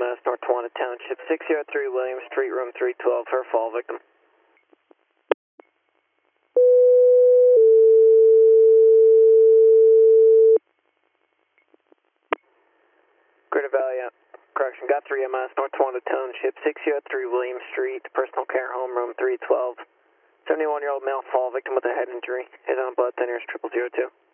EMS, North Tawanda Township, 603 Williams Street, room 312 for a fall victim. Greater Valley, correction, got 3 EMS, North Tawanda Township, 603 Williams Street, personal care home, room 312. 71-year-old male fall victim with a head injury. Hit on blood thinners, 0002.